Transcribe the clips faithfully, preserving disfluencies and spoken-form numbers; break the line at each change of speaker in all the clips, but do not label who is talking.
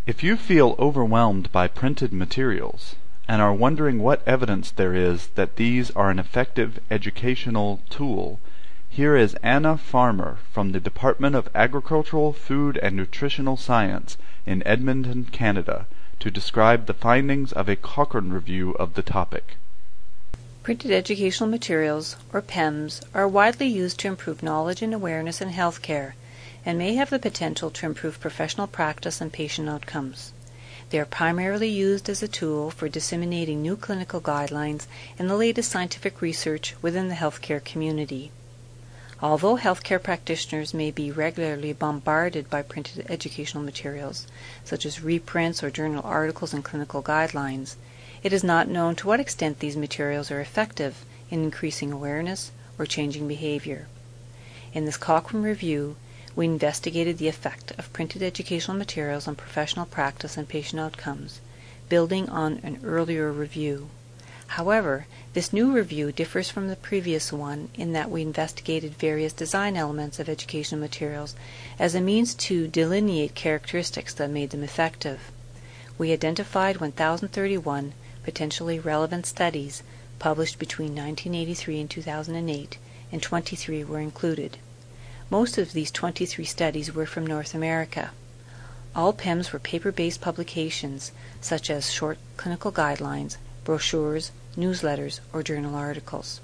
If you feel overwhelmed by printed materials and are wondering what evidence there is that these are an effective educational tool, here is Anna Farmer from the Department of Agricultural, Food and Nutritional Science in Edmonton, Canada, to describe the findings of a Cochrane review of the topic.
Printed educational materials, or P E Ms, are widely used to improve knowledge and awareness in healthcare and may have the potential to improve professional practice and patient outcomes. They are primarily used as a tool for disseminating new clinical guidelines and the latest scientific research within the healthcare community. Although healthcare practitioners may be regularly bombarded by printed educational materials, such as reprints or journal articles and clinical guidelines, it is not known to what extent these materials are effective in increasing awareness or changing behavior. In this Cochrane review, we investigated the effect of printed educational materials on professional practice and patient outcomes, building on an earlier review. However, this new review differs from the previous one in that we investigated various design elements of educational materials as a means to delineate characteristics that made them effective. We identified one thousand thirty-one potentially relevant studies published between nineteen eighty-three and two thousand eight, and twenty-three were included. Most of these twenty-three studies were from North America. All P E Ms were paper-based publications, such as short clinical guidelines, brochures, newsletters, or journal articles.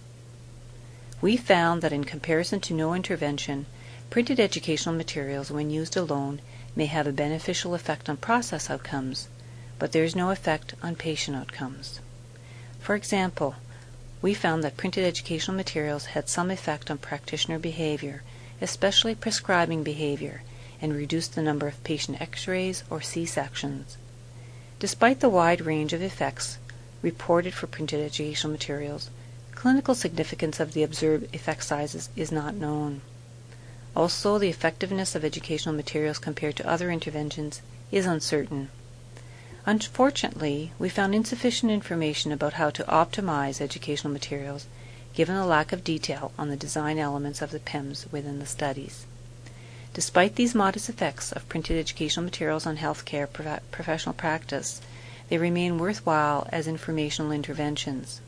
We found that in comparison to no intervention, printed educational materials, when used alone, may have a beneficial effect on process outcomes, but there is no effect on patient outcomes. For example, we found that printed educational materials had some effect on practitioner behavior, especially prescribing behavior, and reduced the number of patient X-rays or C-sections. Despite the wide range of effects reported for printed educational materials, clinical significance of the observed effect sizes is not known. Also, the effectiveness of educational materials compared to other interventions is uncertain. Unfortunately, we found insufficient information about how to optimize educational materials, given the lack of detail on the design elements of the P E Ms within the studies. Despite these modest effects of printed educational materials on healthcare prof- professional practice, they remain worthwhile as informational interventions.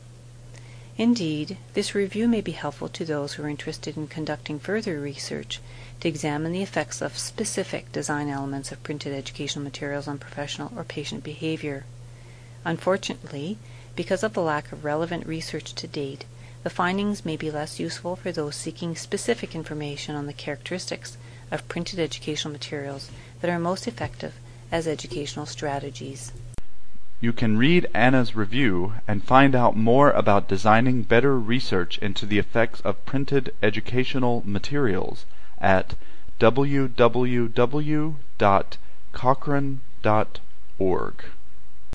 Indeed, this review may be helpful to those who are interested in conducting further research to examine the effects of specific design elements of printed educational materials on professional or patient behavior. Unfortunately, because of the lack of relevant research to date, the findings may be less useful for those seeking specific information on the characteristics of printed educational materials that are most effective as educational strategies.
You can read Anna's review and find out more about designing better research into the effects of printed educational materials at w w w dot cochrane dot org.